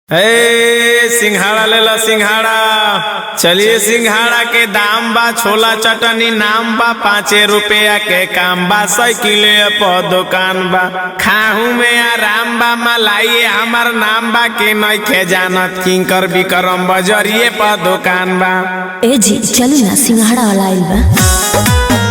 सिंघाड़ा ले ला सिंघाड़ा। चलिए सिंघाड़ा के दाम बा, छोला चटनी नाम बा, 5 रुपया के काम बा, साइकिले पर दुकान बा, खाहू में आराम बा, मलाई हमार नाम बा के नइखे जानत किंकर विक्रम बजरिए पर दुकान बा। ए जी चली ना, सिंघाड़ा वाला आइल बा।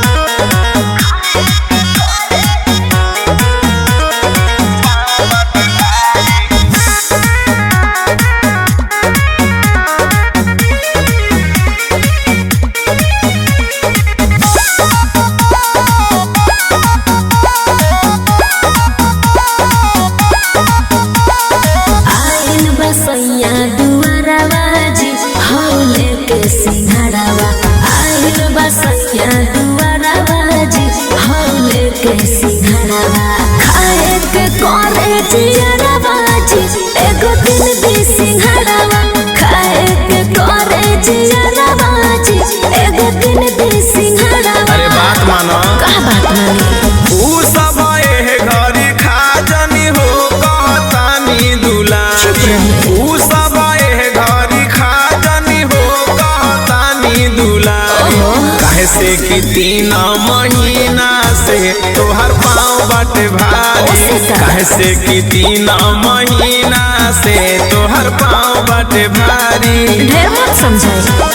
सिंघाड़ावा आइल बसैया दुआराबाजी हौले के सिंघाड़ावा खाए के करे जियराबाजी एगो दिन दी सिंघाड़ावा खाए के करे जियराबाजी एगो दिन दी सिंघाड़ावा। अरे बात मानो। का बात मानी? ऊ सब ए घरी खा जनी हो कहतानी दुला। ऊ सब ए घरी खा जनी हो कहतानी दुला। काहे से कि 3 महीना से तोहर पाँव बाटे भारी। काहे से कि 3 महीना से तोहर पाँव बाटे भारी। ढेर मत समझाई।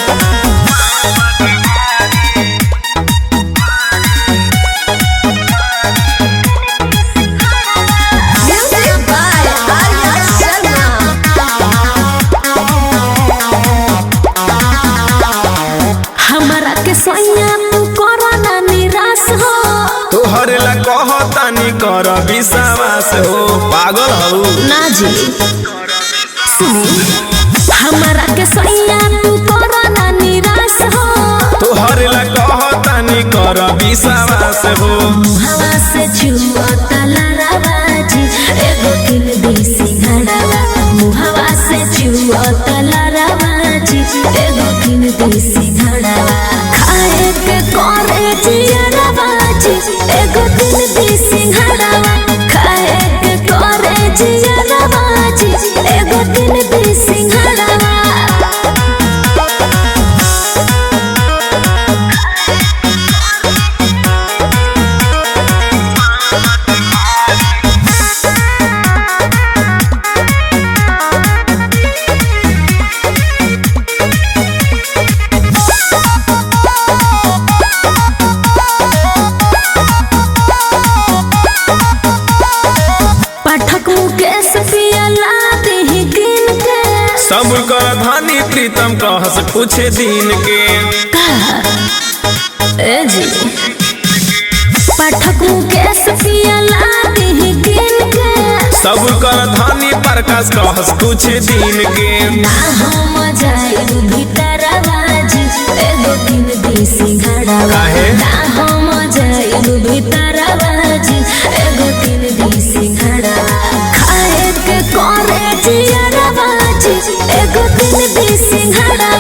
तोहरे ला कहतानी कर विश्वास हो, पागल हो ना जी। सुनी हमारा के सैया तू करो ना निराश हो। तोहरे ला कहतानी कर विश्वास हो। हवा से छुआ तलराबाजी एगो दिन दी सिंघाड़ावा। मुहवा से छुआ तलराबाजी एगो दिन दी सिंघाड़ावा। खाए के करे जियराबाजी एगो दिन दी सिंघाड़ावा। खाए के करे जियराबाजी एगो दिन दी सिंघाड़ावा। सब कर धनी प्रीतम कहस कुछ दिन के। ए जी पाठक मुकेश पियला दही गिन के। सब कर धनी प्रकाश कहस कुछ दिन के। ना हम जाइब भीतरबाजी एगो दिन दी सिंघाड़ावा। ना हम जाइब भीतरबाजी एगो दिन दी सिंघाड़ावा। खाए के करे जियराबाजी एगो दिन दी सिंघाड़ा।